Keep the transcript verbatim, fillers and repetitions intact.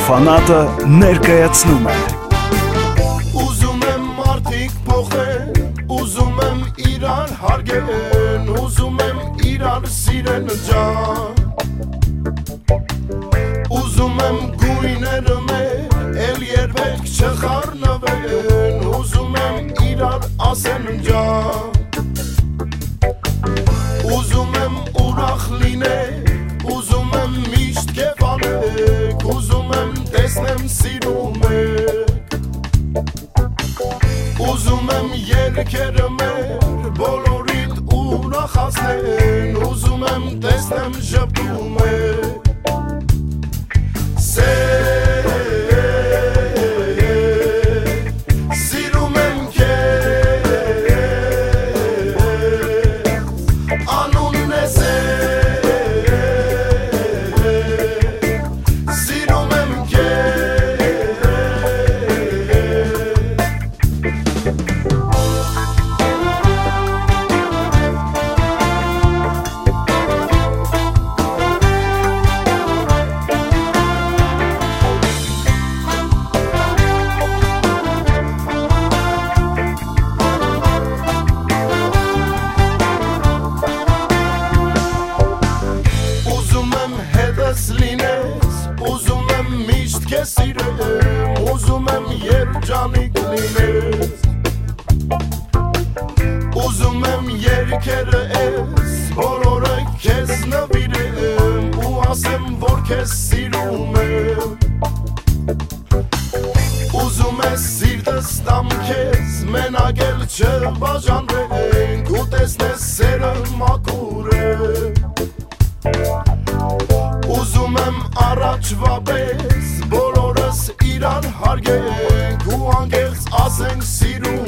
Ֆանատը ներկայացնում է Ուզում եմ մարդիկ փոխեն, ուզում եմ իրար հարգեն, ուզում եմ իրար սիրեն ջան Ուզում եմ գույները մեր, էլ երբեք չխառնվեն, ուզում եմ իրար ասեն ջան Ուզում եմ ուրախ լինեք, ուզում եմ միշտ կեվանեք, ուզում եմ տեսնեմ սիրում եք Ուզում եմ երկերը մեր բոլորիդ ուրախացնեն, ուզում եմ տեսնեմ ժպտում եք Սիրում եմ քեզ, անունն ես Սիրում եմ քեզ լինես, ուզում եմ միշտ քեզ սիրեմ, ուզում եմ երջանիկ լինես Ուզում եմ երկերը ես, բոլորը քեզ նվիրեմ ու ասեմ, որ քեզ սիրում եմ Ուզում ես սիրտս տամ քեզ, մենակ էլ չբաժանվենք ու տեսնես սերը մաքուր է Ուզում եմ առաջվա պես բոլորս իրար հարգենք ու անգեղծ ասենք սիրում